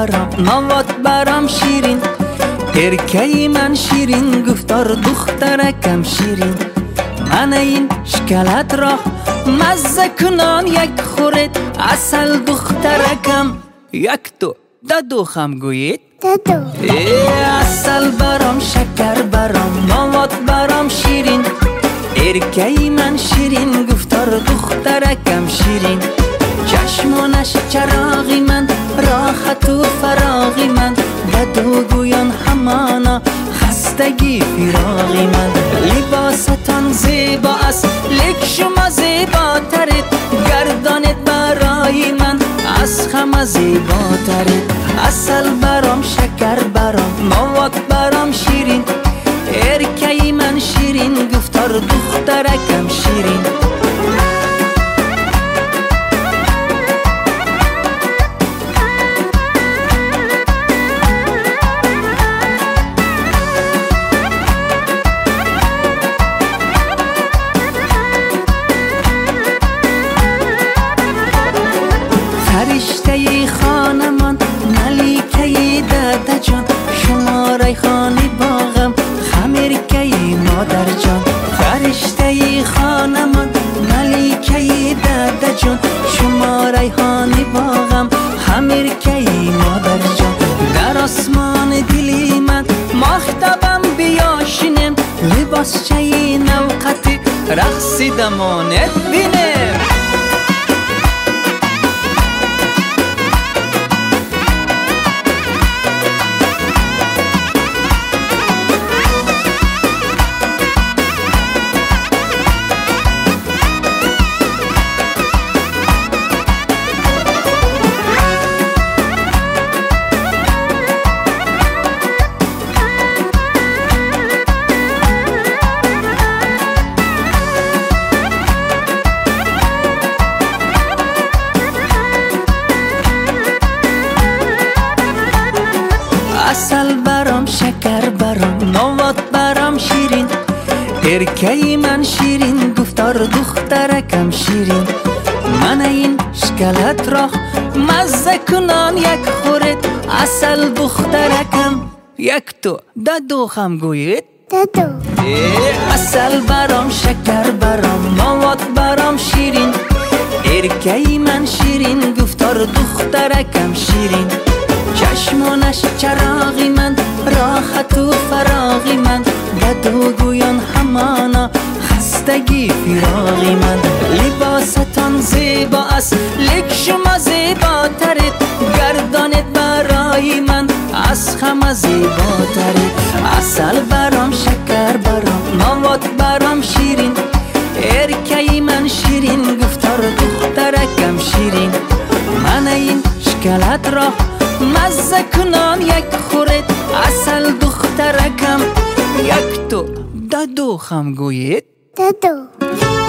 برام نوات برام شیرین ارکی من شیرین گفتار دخترکم شیرین من این شکلت را مزه کنان یک خورد اصل دخترکم یک تو ددو خم گویید ددو اصل برام شکر برام نوات برام شیرین ارکی من شیرین گفتار دخترکم شیرین چشمانش چراغی من راحت و فراغی من ددو گویان همانا خستگی فراغی من لباستان زیبا است لیک شما زیباترید گردانت برای من از همه زیباترید اصل برام شکر برام مواد برام شیرین ارکی من شیرین گفتار دخترکم شیرین فرشته خانمان ملیکه داده جان شما ریحانی باغم خمیرکه مادر جان فرشته خانمان ملیکه داده جان شما ریحانی باغم خمیرکه مادر جان در آسمان دلی من ماختبم بیاشینم لباس چه نوقتی رقصی دمانت بینم اصل برام شکر برام نوات برام شیرین ارکی من شیرین گفتار دخترکم شیرین من این شکلت را مزه کنان یک خورد اصل دخترکم یک تو ددو خم گویید ددو اصل برام شکر برام نوات برام شیرین ارکی من شیرین گفتار دخترکم شیرین چشمانش چراغی من راحت و فراغی من ددو گویان همانا خستگی فراغی من لباستان زیبا است لیک شما زیباترید گردانت برای من از همه زیباترید اصل برام شکر برام نوات برام شیرین ارکی من شیرین گفتار دخترکم شیرین من این شکلت را مزه کنان یک خورد اصل دخترکم یک تو ددو خم گویید ددو